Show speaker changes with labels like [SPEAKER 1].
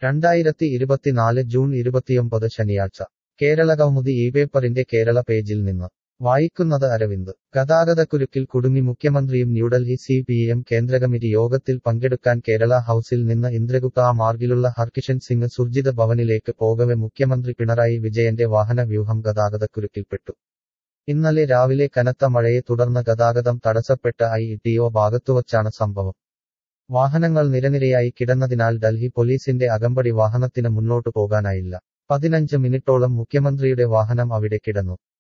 [SPEAKER 1] 2024 June 29 ശനിയാഴ്ച കേരളകൗമുദി പേപ്പറിന്റെ കേരള പേജിൽ നിന്ന് വായിക്കുന്നത് അരവിന്ദ് ഗതാഗതക്കുരുക്കിൽ കുടുങ്ങി മുഖ്യമന്ത്രിയും ന്യൂഡൽഹി CPM കേന്ദ്രകമ്മിറ്റി യോഗത്തിൽ പങ്കെടുക്കാൻ കേരള ഹൌസിൽ നിന്ന് ഇന്ദ്രഗുപ്ത മാർഗിലുള്ള ഹർകിഷൻ സിംഗ് സുർജിത് ഭവനിലേക്ക് പോകവെ മുഖ്യമന്ത്രി പിണറായി വിജയന്റെ വാഹന വ്യൂഹം ഗതാഗതക്കുരുക്കിൽപ്പെട്ടു. ഇന്നലെ രാവിലെ കനത്ത മഴയെ തുടർന്ന് ഗതാഗതം തടസ്സപ്പെട്ട ITO ഭാഗത്തുവച്ചാണ് സംഭവം. വാഹനങ്ങൾ നിരനിരയായി കിടന്നതിനാൽ ഡൽഹി പോലീസിന്റെ അകമ്പടി വാഹനത്തിന് മുന്നോട്ടു പോകാനായില്ല. 15 മിനിറ്റോളം മുഖ്യമന്ത്രിയുടെ വാഹനം അവിടെ കിടന്നു.